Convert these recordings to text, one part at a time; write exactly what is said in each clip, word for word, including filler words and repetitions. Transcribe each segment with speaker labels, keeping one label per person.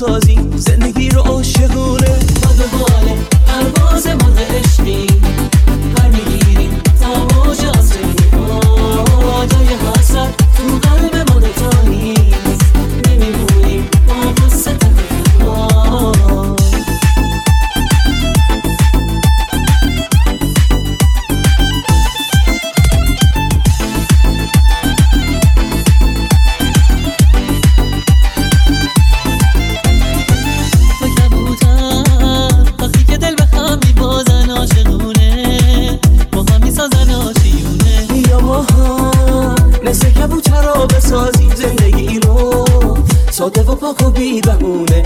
Speaker 1: بسازیم زندگی رو عاشقونه. ما به باله پرواز مرغ عشقی پر میگیریم تا موج آسمونی. جای حسرت تو قلب ما دوتا نیست، نمیمونیم با قصه تنها. بسازیم زندگی رو ساده و پاک و بی بهونه.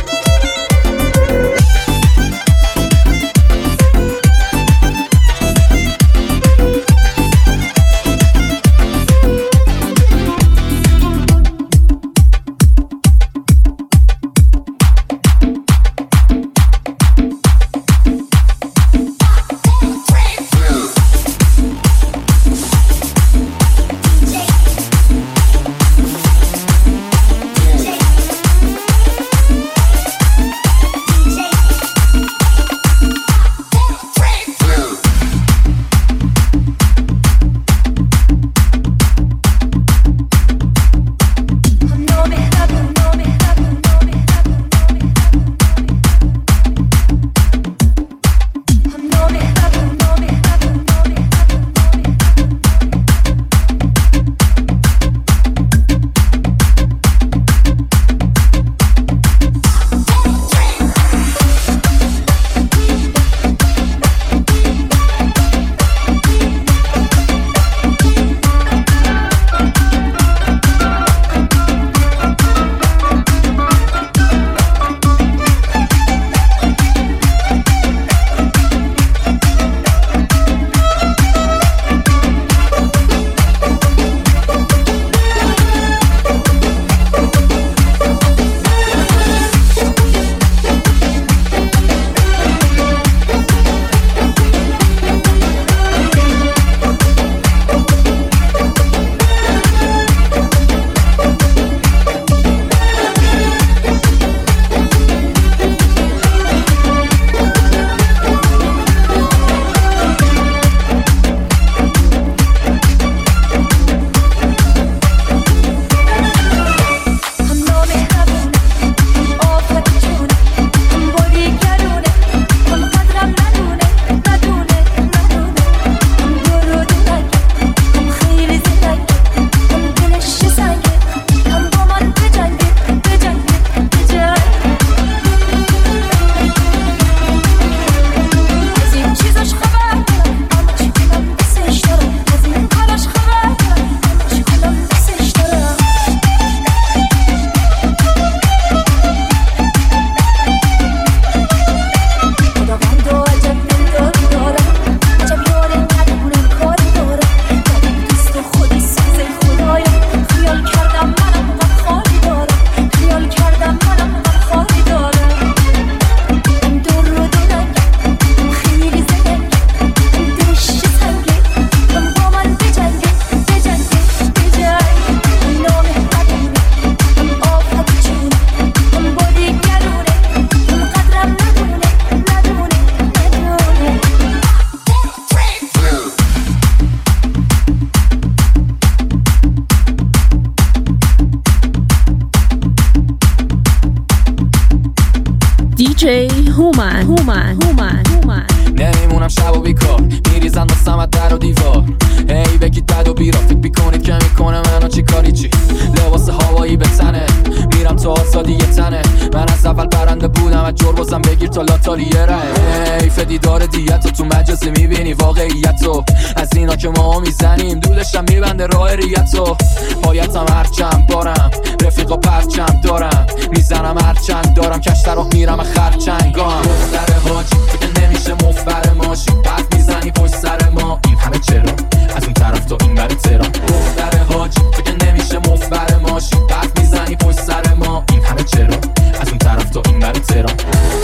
Speaker 2: هومن هومن هومن هومن
Speaker 3: نمیمونم شب و بیکار میریزن دستم در و دیوار. هی بگید بد و بیرا فکر بیکنید که میکنه منو چی کاری چی. لباس هوایی به تنه میرم تو آزادی یه تنه. من از اول برنده بودم از جربازم بگیر تا لاتالیه ره. حیف دیدار دیت تو مجازی میبینی واقعیتو. از اینا که ما میزنیم دودشم میبنده راه ریتو. پایتم هرچند بارم رفیقا پرچم دارم میزنم هرچند دارم کشتر راه میرم خرچنگام. دختر حاجی فکر نمیشه مفبر ماشی پس میزنی پشت سر ما این همه چرا از اون طرف تا این بر تهران. دختر حاجی فکر نمیشه مفبر ماشی پس میزنی پشت سر ما این همه چرا از اون طرف تا این بر تهران.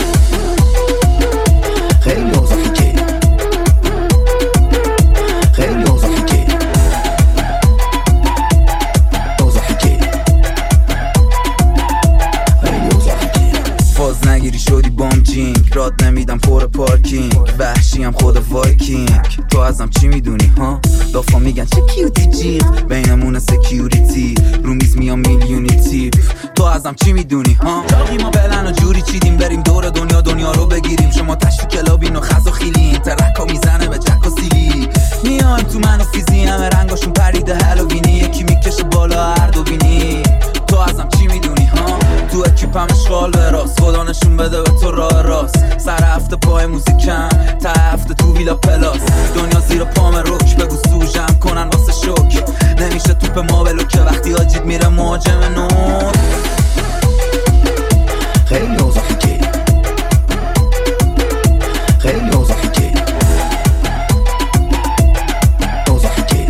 Speaker 4: خیلی اوضاعی که خیلی اوضاعی که اوضاعی که خیلی اوضاعی که
Speaker 5: جینگ راد نمیدم پر پارکینگ وحشیم خود وایکینگ تو ازم چی میدونی ها دافا میگن چه کیوتی جیغ بینمون سکیوریتی رو میز میام میلیونی تیپ تو ازم چی میدونی ها جاقی ما بلن و جوری چیدیم بریم دور دنیا دنیا رو بگیریم شما تشت کلابین و خز و خیلین ترکا میزنه به جک و سیلی میایم تو من و فیزی همه رنگاشون پریده هالووینی یکی میکشه بالا هر دو بینی تو ازم چی میدونی ها تو اکیپم اشغال به راست خدا نشون بده به تو راه راست سر هفته پای موزیکم تا هفته تو ویلا پلاس دنیا زیر پام روک بگو سوژم کنن واسه شوک نمیشه توپ ما بلو که وقتی آجید میره مهاجم نور
Speaker 4: خیلی اوضاعی که خیلی اوضاعی که اوضاعی که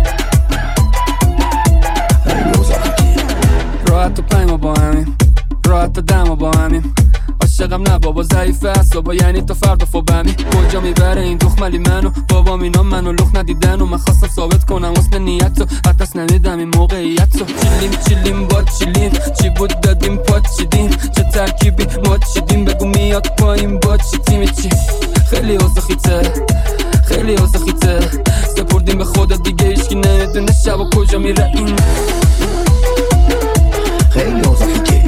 Speaker 4: خیلی اوضاعی که
Speaker 3: راحت و پیما با همین راحت و دما با همین عاشقم نه بابا ضعیفه اصابا یعنی تا فردا فوبمی کجا میبره این دخملی منو بابا اینا منو لخ ندیدن و من خواستم ثابت کنم حسن نیت رو حدس نمیدم این موقعیت رو چیلیم چیلیم با چیلیم چی بود دادیم پات چیدیم چه ترکیبی ما چیدیم بگو میاد پایین با چی تیمی چی خیلی اوزخیته خیلی اوزخیته سپردیم به خدا دیگه ایشکی نمیدونه شب و کجا میره این
Speaker 4: خیلی اوضاعی که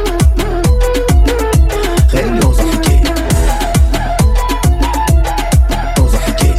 Speaker 4: خیلی اوضاعی که اوضاعی که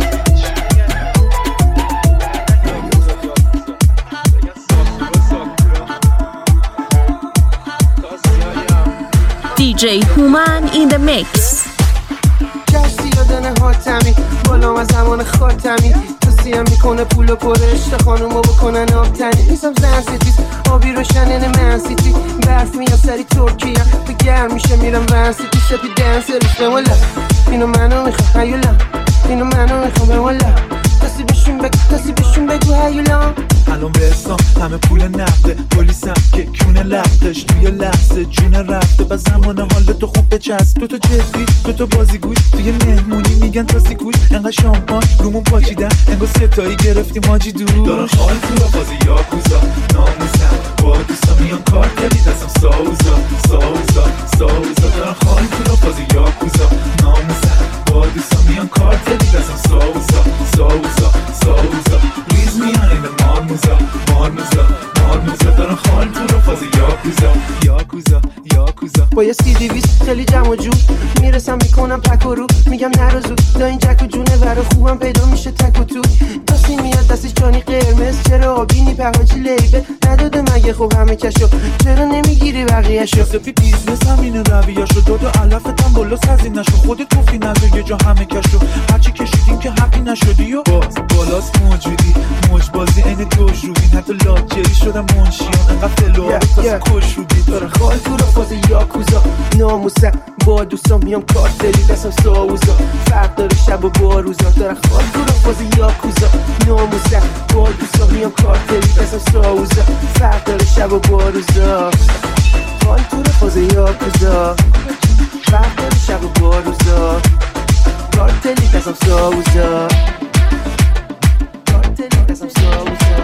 Speaker 2: دی جی هومن in the mix.
Speaker 6: کسی یادنه حاتمی بالا از زمان خاتمی توصیم میکنه پول و پرشت خانومو بکنن آبتنی نیستم زن ستیز آبی روشنن من سیتی برف میاد سری ترکیه به گرم میشه میرم ون سیتی سپی دنس ریخته والا اینو منو میخوام هیولا اینو منو میخوام والا کسی بشون بگو کسی بشون بگو هیولا
Speaker 7: الان برسام همه پول نقده پلیسم که کونه لختش توی لحظه جون رفته و زمان حال تو خوب بچسب تو تو جدی تو تو بازیگوش توی مهمونی میگن تا سیکوش انقدر شامپان رومون پاچیدن انگار ستایی گرفتیم ماجی دور دارن خال تو را بازی یاکوزا ناموسم با دوستا میان کار کردی دستم ساوزا ساوزا ساوزا دارن خال تو را بازی یاکوزا ناموسم با دوستا میان کار کردی دستم ساوزا ساوزا ساوزا ریز میان این مارموزا مارموزا مارموزا دارن خال تو را بازی یاکوزا یاکوزا یاکوزا
Speaker 6: با یه سی دیویست خیلی جمع و جو میرسم میکنم پک و رو میگم نرو زود دا این جک و جونه ور خوبم پیدا میشه تک و تو دستی میاد دستش جانی قرمز چرا آبینی پهاجی لیبه نداده مگه خب همه کشو چرا نمیگیری بقیهشو
Speaker 7: سپی بیزنس همینه رویاشو داد و علفتم بالا سزی نشو خودت گفتی نزو یه جا همه کشو هرچی کشیدیم که حقی نشدی و باز بالاست موجودی موج بازی این دوش روبین حتی لاجری شدم منشیان انقدر فلوها بتاسه کش روبی
Speaker 6: داره خال تو را فاز یاکوزا ناموسم با دوستان میام کارتلی دستم ساوزا فرق داره شب و با روزا داره خال تو را فاز یاکوزا ناموسم با دوستان میام کارتلی دستم ساوزا فرق داره شب و با روزا خال تو را فاز یاکوزا فرق داره شب و با روزا کارتلی دستم ساوزا کارتلی دستم ساوزا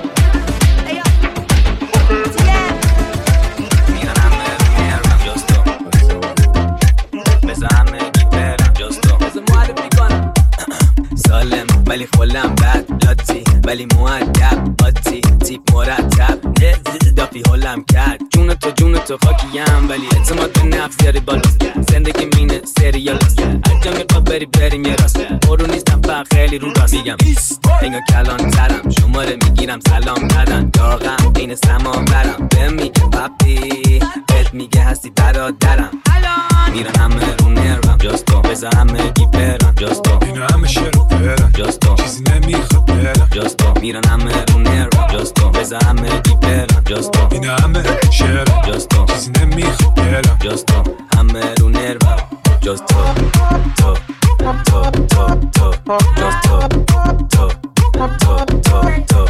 Speaker 8: ولی خولم بد لاتی ولی مؤدب آتی تیپ مرتب دافی هولم کرد جون تو جون تو خاکیم ولی اعتماد به نفس یاری بالاست زندگی مینه سریال است هر جا میخوا بری بریم یه راست برو نیستم فقط خیلی رو راست میگم انگار کلان ترم شماره میگیرم سلام ندن داغم بین سمان برم بمی پاپی بهت میگه هستی برادرم میرن همه رو نرم جاستو بزا همه گی برم جاستو
Speaker 7: اینا همه شروع برم
Speaker 8: جاستو
Speaker 7: چیزی نمیخواد برم
Speaker 8: جاستو میرن همه رو نرم جاستو بزا همه گی برم جاستو
Speaker 7: اینا همه شروع
Speaker 8: جاستو
Speaker 7: چیزی نمیخواد برم
Speaker 8: جاستو همه رو نرم جاستو تو تو تو تو جاستو تو تو تو تو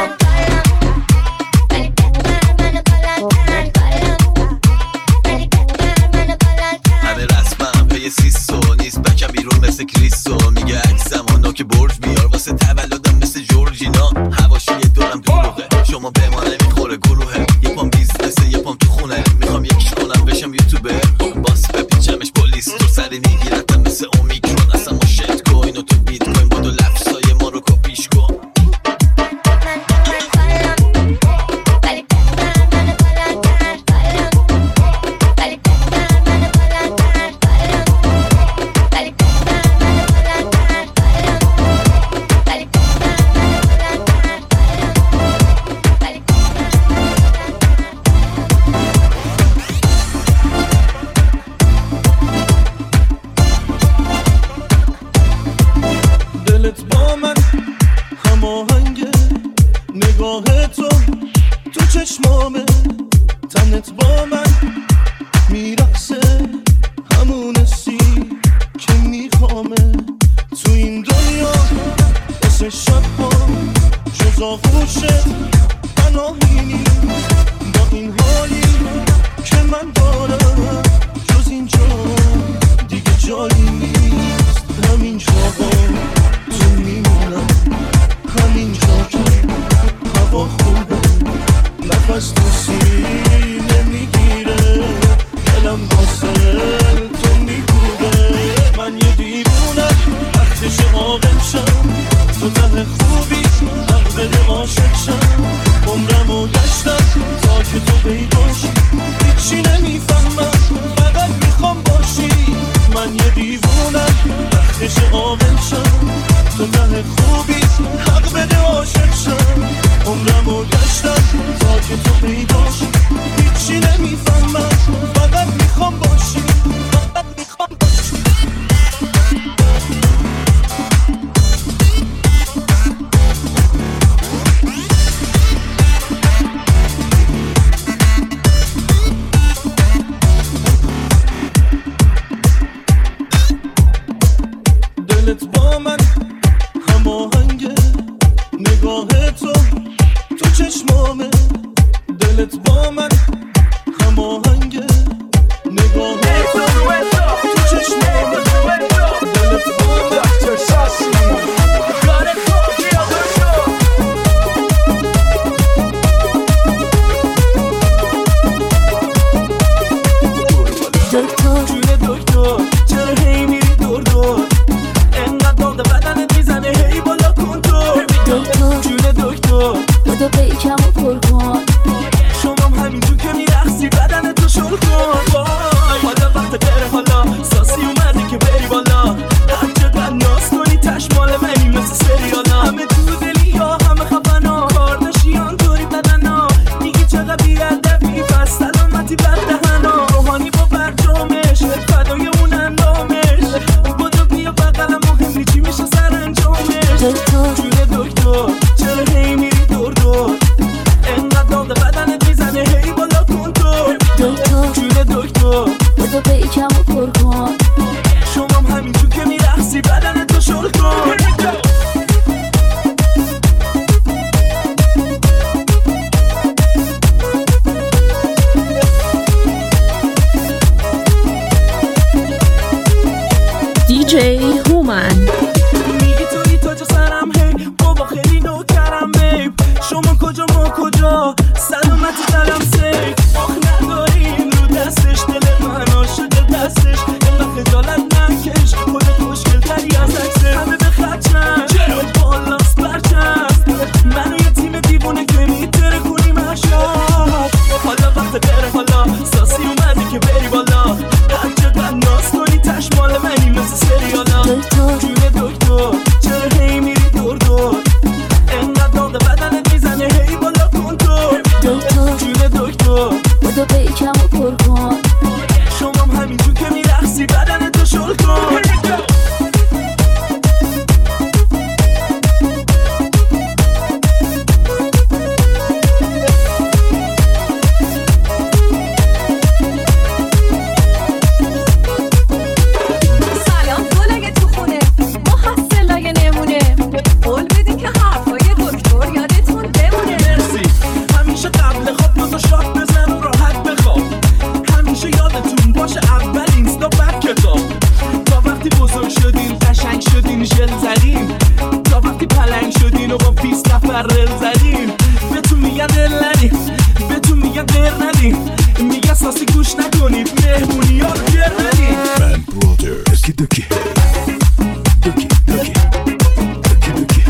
Speaker 9: همه رسمم پی سیسو نیست بکم بیرون مثل کریسو میگه عکس زمانا که برج بیار واسه تولدم مثل جورجینا هواشی یه دورم دروغه شما به ما نمیخوره گروهه یه پام بیزنسه یه پام تو خونه میخوام یکیش کنم بشم یوتیوبر
Speaker 7: خوبی حق بده عاشق شم عمرمو گشتم تا که تو پیداش هیچی نمیفهمم فقط میخوام باشی فقط میخوام باشی دلت با من هماهنگه نگاه تو تو چشمامه دلت با من هماهنگه نگاه تو تو چشمامه دلت با من دکتر جون دکتر چرا هی میری دور دور انقدر داغ بدنت میزنه هی بالا کن تو دکتر جون دکتر بودو پیکم و پر کن شمام همینجور که میرخصی بدنتو شل کن وای حالا وقت بره حالا ساسی اومده که بری بالا هر چقدر ناز کنی تش مال منی مثل سریالا همه تو دلی یا همه خفنا کارداشیان طوری بدنا میگی چقدر بیادبی پس سلامتی بر دهنا روحانی با برجامش فدای اون اندامش بودو بیا بقلم مهم چی میشه سر انجامش دکتر جون دکتر چرا هی میری دور دور انقدر داغ بدنت میزنه هی بالا کن تو دکتر جون دکتر بودو پیکم و پر کن شمام همینجور که میرخصی بدنتو شل کن
Speaker 2: دی جی هومن
Speaker 7: میگی توی تاج سرم هی بابا خیلی نوکرم بیب شما کجا ما کجا سلامتی دلم سیف آخ نداریم رو دستش دل من عاشق دستش اینقدر خجالت نکش خودت مشکل تری از عکسه همه به خدشن چرا بالاست برچست منو یه تیم دیوونه که میتره کنیم اشرف حالا وقت بره حالا ساسی اومده که بری بالا هر چقدر ناز کنی تش مال منی مثل سریالا دکتر جون دکتر چرا هی میری دور دور انقدر داغ بدنت میزنه هی بالا کن تو دکتر جون دکتر بودو پیکم و پر کن شمام همینجور که میرخصی بدنتو شل کن
Speaker 10: سلام گلای تو خونه محصلای نمونه قول بدین که حرفای دکتر یادتون بمونه
Speaker 7: مرسی همیشه قبل خواب دو تا شات بزن و راحت بخواب همیشه یادتون باشه اول اینستا بعد کتاب تا وقتی بزرگ شدین قشنگ شدین ژل زدین تا وقتی پلنگ شدین و با بیست نفر رل زدین بهتون میگن دل ندین بهتون میگن دل ندین میگن ساسی گوش نکنید مهمونی ها رو گر ندین
Speaker 4: من برادر اسکی دوکی دوکی دوکی دوکی دوکی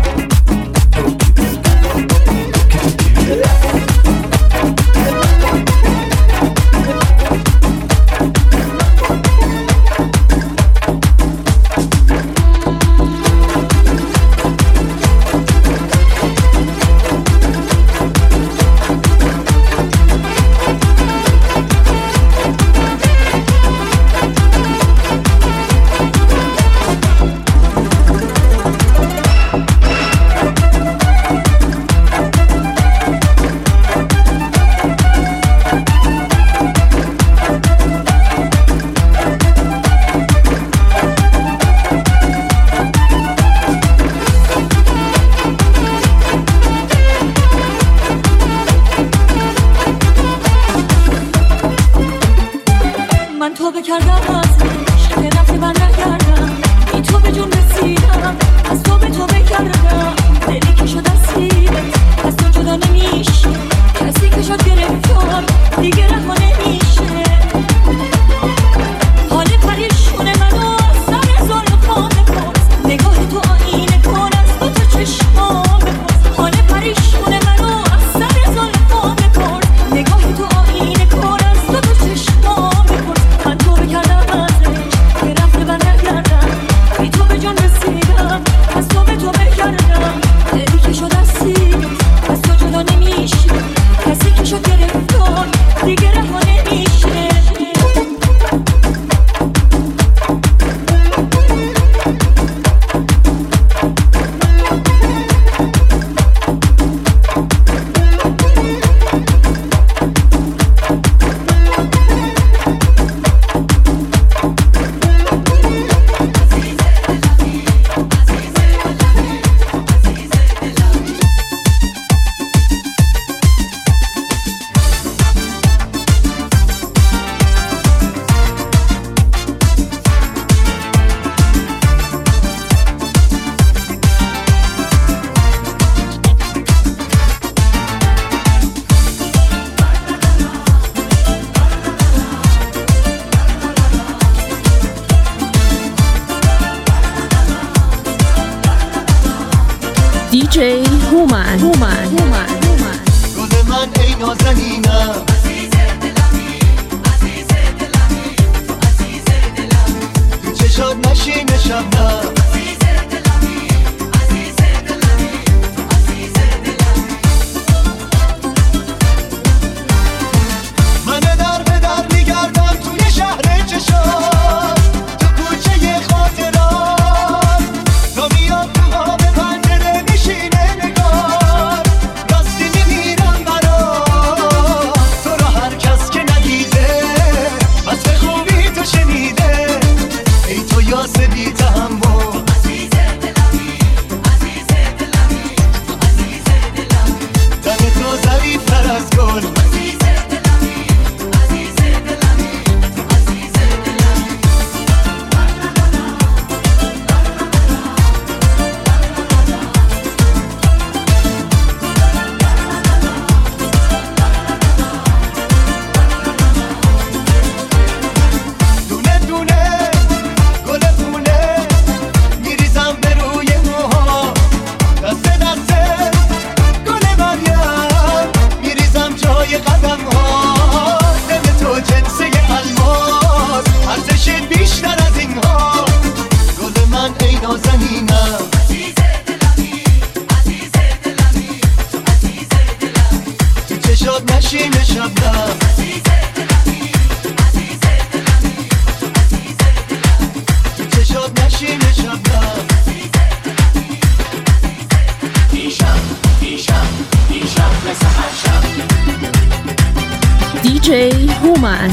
Speaker 10: من توبه کردم ازش که رفته بر نگردم این تو به جون رسیدم از تو به توبه کردم دلی که شد اسیرت از تو جدا نمیشه کسی که شد گرفتار دیگه رها نمیشه حال پریشون منو از سر زلفام بپرس نگاه تو آینه کن از دو تا چشمام بپرس حال پریشون منو از سر زلفام بپرس نگاه تو آینه کن از دو تا چشمام بپرس من توبه کردم ازش که رفته بر نگردم بی تو به جان رسیدم از تو به تو
Speaker 2: هومن هومن هومن
Speaker 11: گل من ای نازنینم عزیز دلمی عزیز دلمی تو عزیز دلمی تو چشات نشین شبنم عزیز دلمی عزیز دلمی تو عزیز دلمی من در به در میگردم توی شهر چشات تو کوچه خاطرات تو میاد تو آب پنجره میشینه نگار راستی میمیرم برات تو را هر کس که ندیده وصف خوبی تو شنیده ای تو یاس بی تحمل عزیز دلمی عزیز دلمی تو عزیز دلمی تن تو ظریف‌تر از گل عزیز دلمی عزیز دلمی تو عزیز دلمی دونه دونه گل پونه میریزم به روی موها دست دست گل مریم میریزم جای قدم ها دل تو جنسه الماس ارزش بیشتر از این ها گل من ای نازنینم عزیز دلمی عزیز دلمی تو عزیز دلمی تو چشات نشین شبنم عزیز دلمی عزیز دلمی تو عزیز دلمی تو چشات نشین شبنم عزیز دلمی دیشب دیشب دیشب مثل هر شب
Speaker 2: دی جی هومن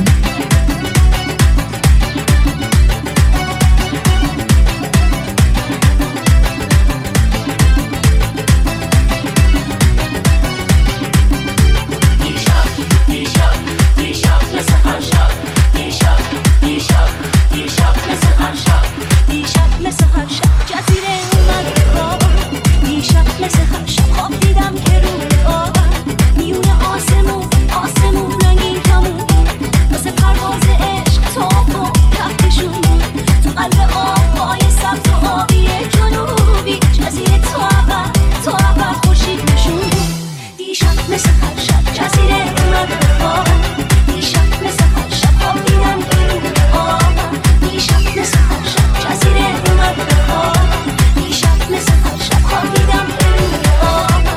Speaker 11: دیشب دیشب دیشب مثل هر شب دیشب دیشب دیشب مثل هر شب
Speaker 10: دیشب مثل هر شب جزیره اومد به خواب دیشب مثل هر شب خواب دیدم که روی آب میونه آسمون آسمون رنگین کمون مثل پرواز عشق تاب و کفتشون تو قلب آبهای سبز و آبی جنوبی جزیره تو اول تو اول خورشید نشون دیشب مثل هر شب جزیره اومد به خواب دیشب مثل هر شب خواب دیدم که روی آب دیشب مثل هر شب جزیره اومد به خواب دیشب مثل هر شب خواب دیدم که روی آب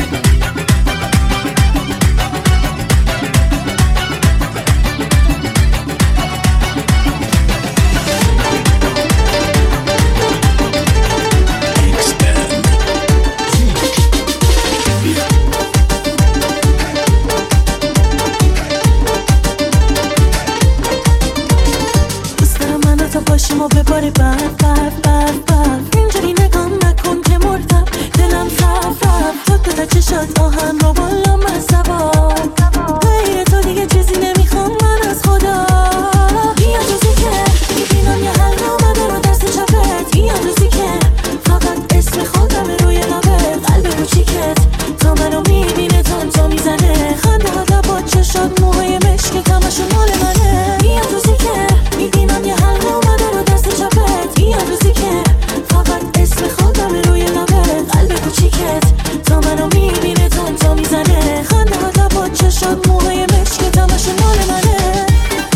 Speaker 10: دوست دارم منو تا پاشیم و بباره برف برف برف برف اینجوری نگام نکن که مردم دلم رفت رفت تو تا چشات آهن رو بالا من سوار غیر تو دیگه چیزی نمیخوام من از خدا بیا روزی که میبینم یه حل اومده رو دست چپت بیا روزی که فقط اسم خودم روی لبت قلب کوچیکت تا منو میبینه تان تا میزنه خنده ها با چشات موهای مشکت همشون مال منه بیا روزی که میبینم یه حل اومده رو دست چپت بیا روزی که فقط اسم خودم روی لبت قلب کوچیکت تا منو میبینه تان تا میزنه خنده ها با چشات موهای مشکت همشون مال منه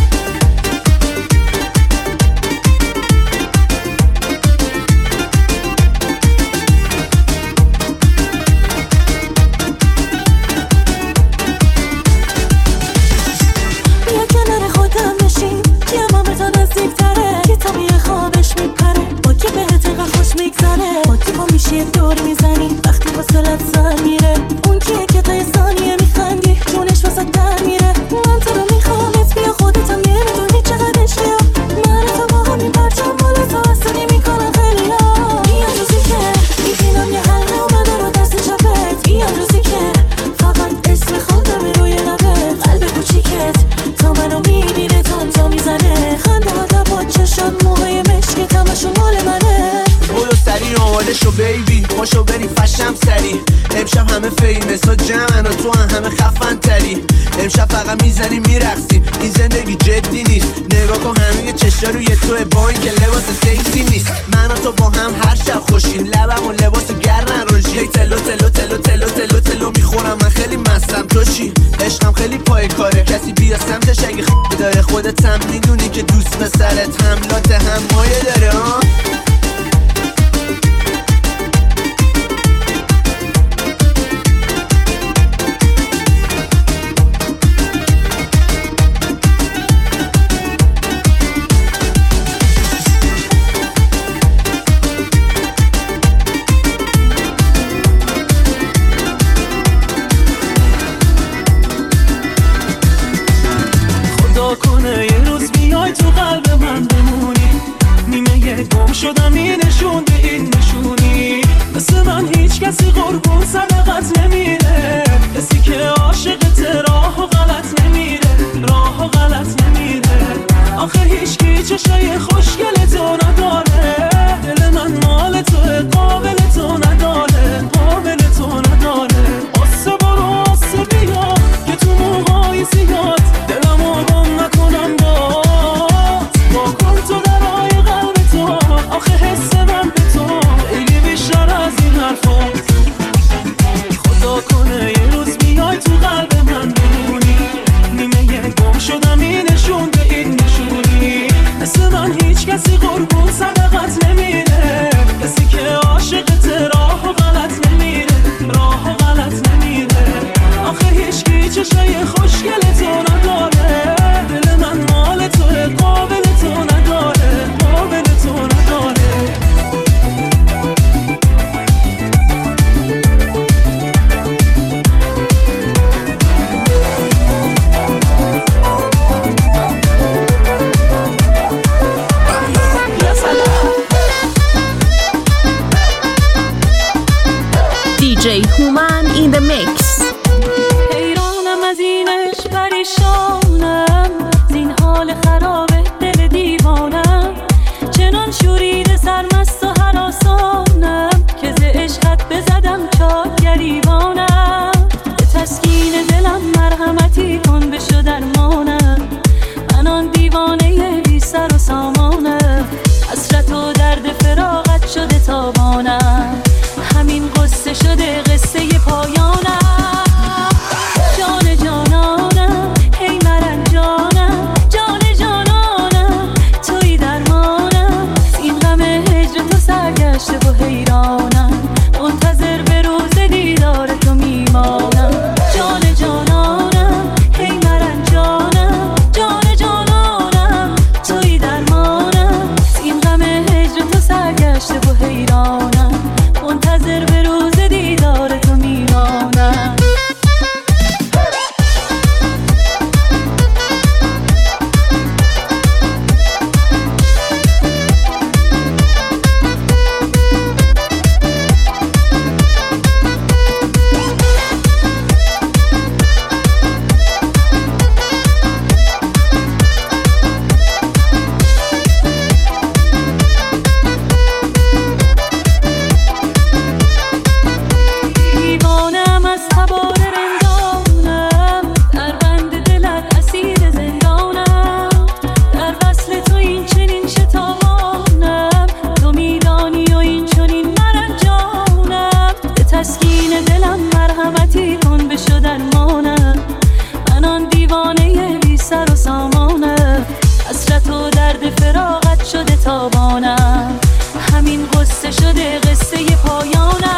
Speaker 10: بیا کنار خودم بشین که امامتا نزدیکتره که تا میه خوابش میپره با که بهت اینقدر خوش میگذره با که با میشه دور میزنی وقتی با سلت سر میره اون کیه که تا یه ثانیه میخندی جونش واسه در میره من تو رو میخوامت بیا خودتم نمیدونی چقدر عشقی من تو با همین پرچم بالا تو اصلی میکنم خیلی ها بیا روزی که میبینم یه حل اومده رو دست چپت بیا روزی که فقط اسم خودم روی لبت قلب کوچیکت تا منو میبینه تان تا میزنه خنده ها با چشات موهای مشکت همشون مال منه
Speaker 6: برو سری آماده شو بیبی پاشو بریم فشم سری امشب همه فیمس ها جمعن و تو هم همه خفن تری امشب فقط میزنیم میرقصیم این زندگی جدی نیست نگاه کن همه چشا روی توه با این که لباس سکسی نیست من و تو با هم هر شب خوشیم لبم و لباس گرن روشی تلو تلو تلو تلو
Speaker 11: داره کسی بیا سمتش اگه خ*** داره خودت هم میدونی که دوست پسرت حملات هم مایه داره ها.
Speaker 1: کنه یه روز بیای تو قلب من بمونی، نیمه یه گم شدم این نشون به این نشونی، مثل من هیچ کسی قربون صدقت نمیره، کسی که عاشقت راه و غلط نمیره، راه و غلط نمیره. آخه هیچ کی چشای خوشگل تو نداره، دل من مال تو قابل تو نداره، قابل تو نداره. قصه برو قصه بیا که تو موقعی زیاد دلمو گم نکنم باز، با کن تو درای قلب تو، آخه حس من به تو خیلی بیشتر از این حرفات. خدا کنه یه روز بیای تو قلب من بمونی، نیمه یه گم شدم این نشون به این نشونی، مثل من هیچ کسی قربون صدقت نمیره، کسی که عاشقت راه و غلط نمیره، راه و غلط نمیره. آخه هیچ کی چشای خوشگل تو نداره، دل من مال تو قابل تو نداره، قابل تو نداره.
Speaker 2: دی جی هومن in the mix.
Speaker 10: حیرانم از اینش پریشانم، زین حال خراب دل دیوانم، چنان شورید سرمست و هراسانم که ز عشقت بزدم چاک گریبانم. به تسکین دلم مرحمتی کن بشو درمانم، من آن دیوانه بی سر و سامانم، حسرت و درد فراقت شده تابانم، همین قصه شده قصه پایانم. جان جانانم هی مرنجانم، جان جانانم توی درمانم، این غم هجر تو سرگشته و حیرانم، منتظر به روز دیدار تو میمانم. جان جانانم هی مرنجانم، جان جانانم توی درمانم، این غم هجر تو سرگشته و حیرانم، منتظر به روز دیدار تو میمانم. دیوانم از تبار رندانم، در بند دلت اسیر زندانم، در وصل تو این چنین شتابانم، تو میدانی و این چنین مرنجانم. به تسکین دلم مرحمتی کن بشو درمانم، من آن دیوانه بی سر و سامانم، حسرت و درد فراقت شده تابانم، همین قصه شده قصه پایانم.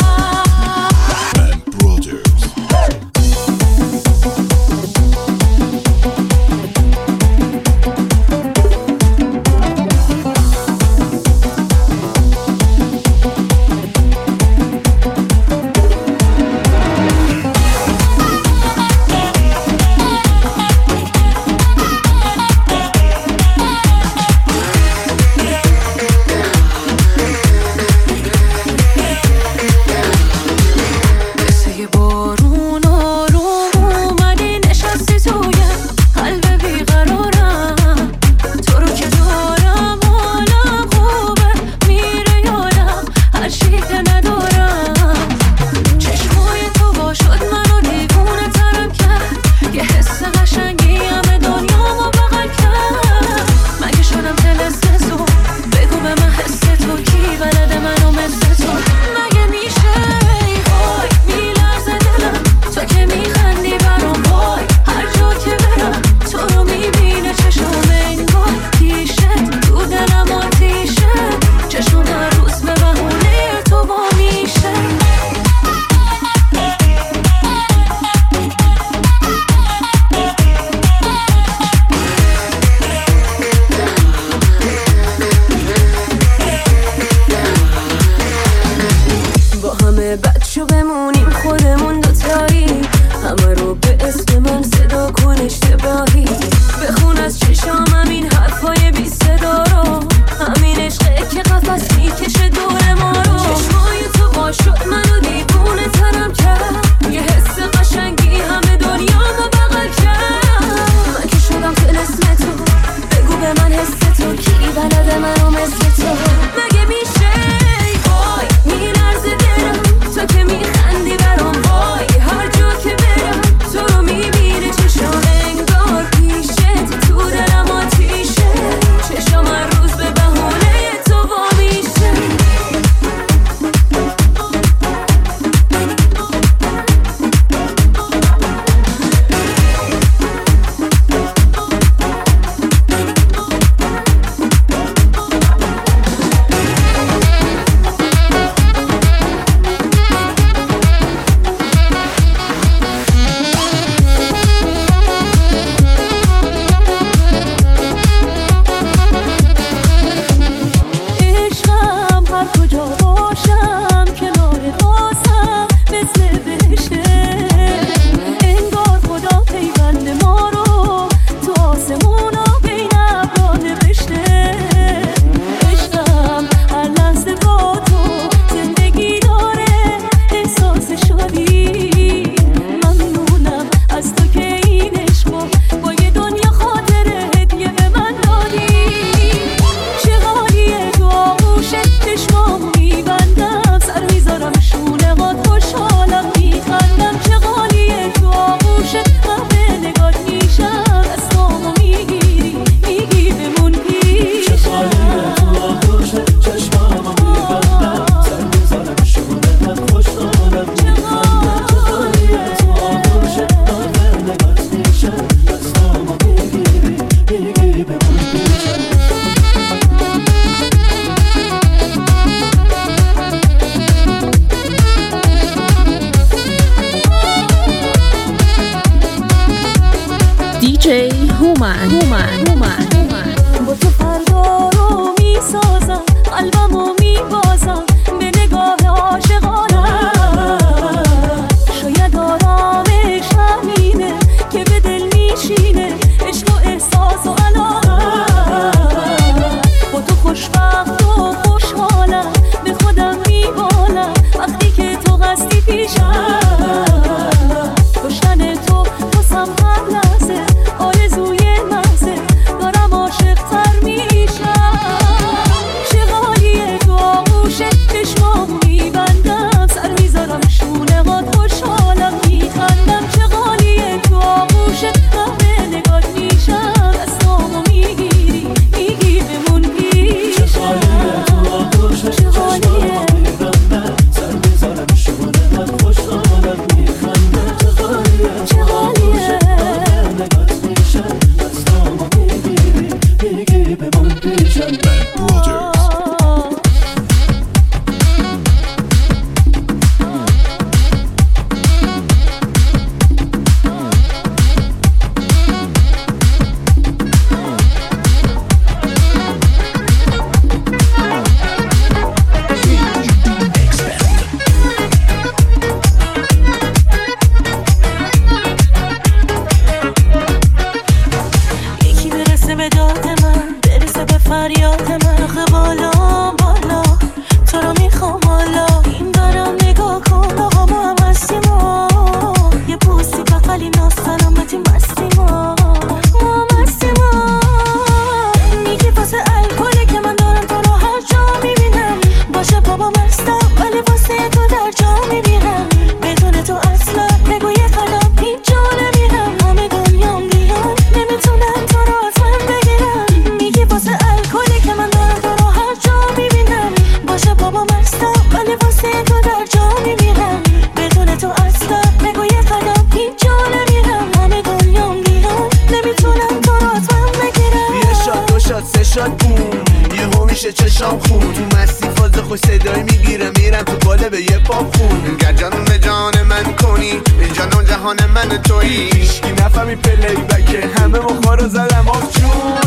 Speaker 10: با تو فردا رو میسازم قلبمو میبازم به نگاه عاشقانم شاید آرامش همینه که به دل میشینه عشق و احساس و علاقم با تو خوشبخت و خوشحالم به خودم میبالم وقتی که تو قصدی پیشم داشتن تو واسم هر لحظه آرزوی محضه دارم عاشق‌تر میشم چه حالیه تو آغوشه چشمامو میبندم سر میذارم شونه هات خوشحالم میخندم چه حالیه تو آغوشه همه نگات میشم دستامو میگیری میگی بمون پیشم چه حالیه تو آغوشه چه حالیه سر میذارم شونه هات خوشحالم میخندم چه حالیه چه حالیه نگات میشم دستامو میگیری میگی بمون پیشم یکی برسه به داد من برسه به فریاد من آخه بالا بالا تو رو میخوام حالا این برم نگاه کن آقا ما هم هستیم یه بوسی بقلی ناز سلامتیم بستیم ما هم هستیم میگی واسه الکله که من دارم تو رو هر جا میبینم باشه بابا مستم ولی واسه تو در جا میبینم بدون تو اصلا بگو یه قدم هیچ جا نمیرم همه دنیام بیان نمیتونم تو رو از من بگیرم میگی واسه الکله که من دارم تو رو هر جا میبینم باشه بابا مستم ولی واسه تو در جا میبینم بدون تو اصلا بگو یه قدم هیچ جا نمیرم همه دنیام بیان نمیتونم تو رو از من بگیرم
Speaker 11: یه شاد دو شاد سه شاد بوم یه هم میشه چشام خون تو مستی فاز خوش صدایی میگیرم میرم تو باله به یه پاپ خون انگه جانون به جان من کنی این جانون جهان من تویی هیشکی نفهمی پلی بکه همه مخما رو زدم آف جون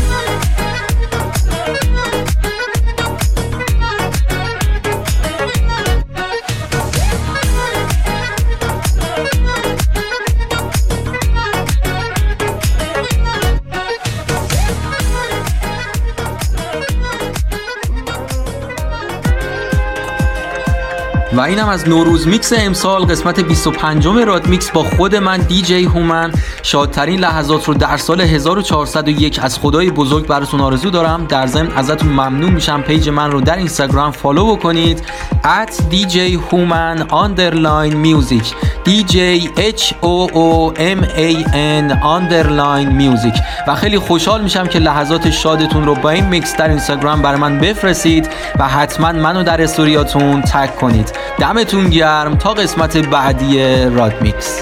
Speaker 12: و اینم از نوروز میکس امسال قسمت بیست و پنجم راد میکس با خود من دیجی هومن. شادترین لحظات رو در سال هزار و چهارصد و یک از خدای بزرگ براتون آرزو دارم. در ضمن ازتون ممنون میشم پیج من رو در اینستاگرام فالو بکنید ات دی جی هومن underline music دی جی اچ او او ام ای ان underline music و خیلی خوشحال میشم که لحظات شادتون رو با این میکس در اینستاگرام برای من بفرستید و حتما منو در استوریاتون تگ کنید. دمتون گرم تا قسمت بعدی راد میکس.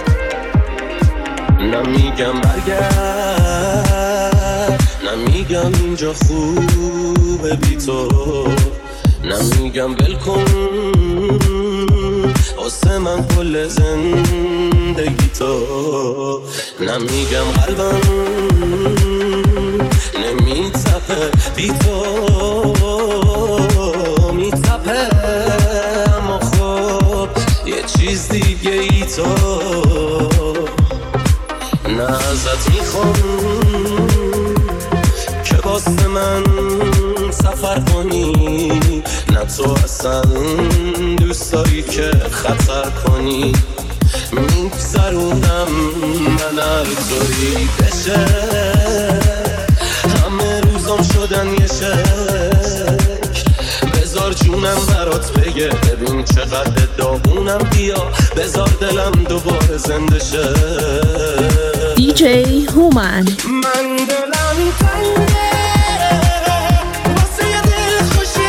Speaker 13: نمیگم برگرد نمیگم اینجا خوبه بی تو نمیگم بلکن واسه من کل زندگی تو نمیگم قلبم نمیتپه بی تو میتپه اما خب یه چیز دیگه ای تو نه ازت میخوام که واسه من سفر کنی نه تو اصلا دوست داری که خطر کنی میگذرونم من هر طوری بشه همه روزام شدن یه شک بذار جونم برات بگه ببین چقدر داغونم بیا بذار دلم دوباره زنده شه
Speaker 2: دیجی هومن.
Speaker 11: من دلم تنگه واسه یه دل خوشی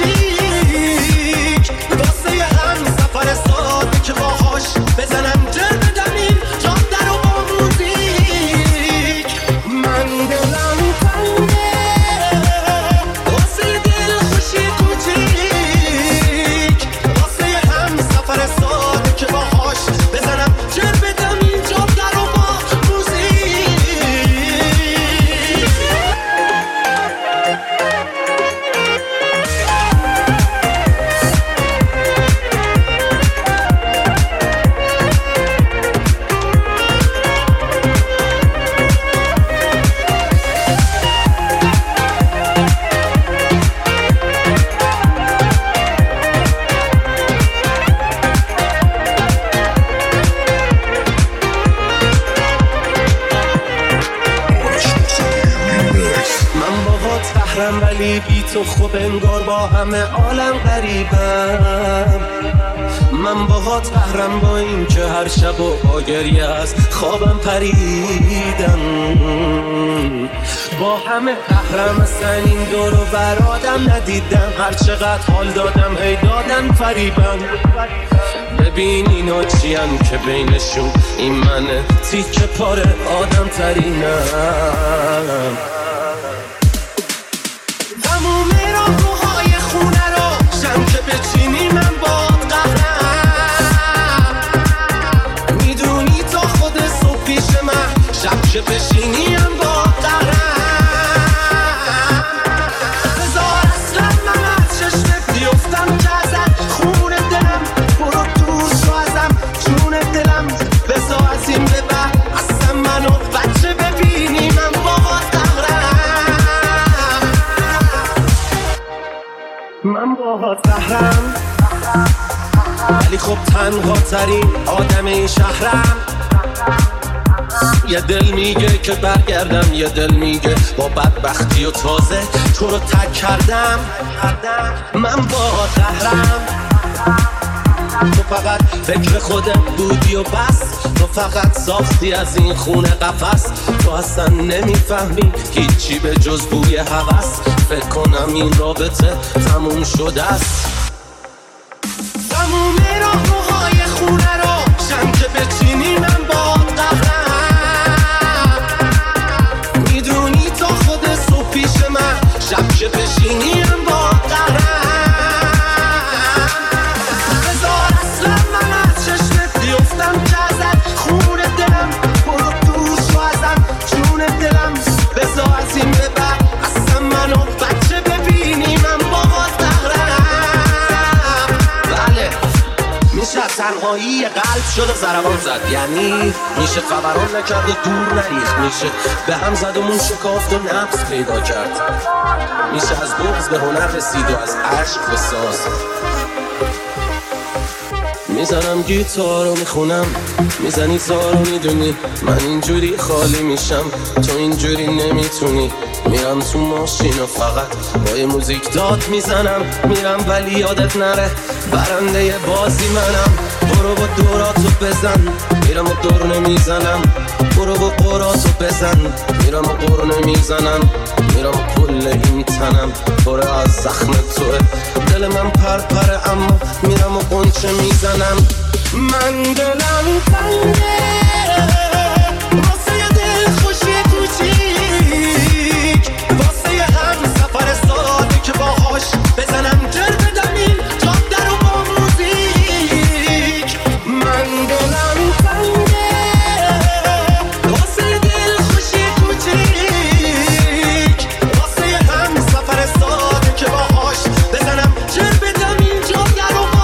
Speaker 11: کوچیک واسه یه هم سفر ساده که باهاش بزنم جر بدم این جاده رو با موزیک من دلم تنگه واسه یه دل خوشی کوچیک واسه یه هم سفر ساده که باهاش بزنم جر بدم این جاده رو با موزیک
Speaker 13: قهرم ولی بی تو خوب انگار با همه عالم غریبم. من باهات قهرم با این که هر شب و با گریه از خوابم پریدم. با همه قهرم اصلا این دور و برادم ندیدم. هر چقدر حال دادم هی دادن فریبم. ببین اینا چیان که بینشون این منه تیکه پاره آدم ترینم. تموم راهروهای خونه رو شم که بچینی من باد قهرم. میدونی تا خود صبح پیش من شب که بشینی من باد قهرم. بذار اصلا من از چشمت بیفتم که ازت خون دلم برو دور شو ازم جون دلم. بذار از این به بعد اصلا منو بچه ببینی من باد قهرم. من باهات قهرم ولی خب تنها ترین آدم این شهرم. یه دل میگه که برگردم، یه دل میگه با بدبختی و تازه تو رو تک کردم. من باهات قهرم. تو فقط فکر خودت بودی و بس. تو فقط ساختی از این خونه قفس. تو اصلا نمیفهمی هیچی به جز بوی هوس. فکر کنم این رابطه تموم شده است. تموم راهروهای خونه رو شم که بچینی من باد قهرم. میدونی تا خود صبح پیش من شب که بشینی من باد قهرم. بذار اصلا من از چشمت بیفتم که ازت خون دلم برو دور شو ازم جون دلم. بذار از این به بعد اصلا منو بچه ببینی من باد قهرم. بله میشه تنهایی قلب شد و ضربان زد. یعنی میشه خبران نکرد و دور نریخت. میشه به هم زد و مون شکافت و نفس پیدا کرد. میشه از بغض به هنر رسید و از عشق به ساز. میزنم گیتار رو میخونم میزنی تار رو میدونی من اینجوری خالی میشم تو اینجوری نمیتونی. میرم تو ماشین و فقط با یه موزیک داد میزنم. میرم ولی یادت نره برنده بازی منم. برو با دوراتو بزن میرم و دور نمیزنم. برو با قراتو بزن میرم و قر نمیزنم. میرم و کل این تنم پره از زخم توه. دل من پرپره اما میرم و قنچه میزنم. من دلم تنگه واسه یه دل خوشی کوچیک. واسه یه هم سفر ساده که باهاش بزنم جر بدم این جاده رو با موزیک. من دلم تنگه واسه یه دل خوشی کوچیک. واسه یه هم سفر ساده که باهاش بزنم جر بدم این جاده رو با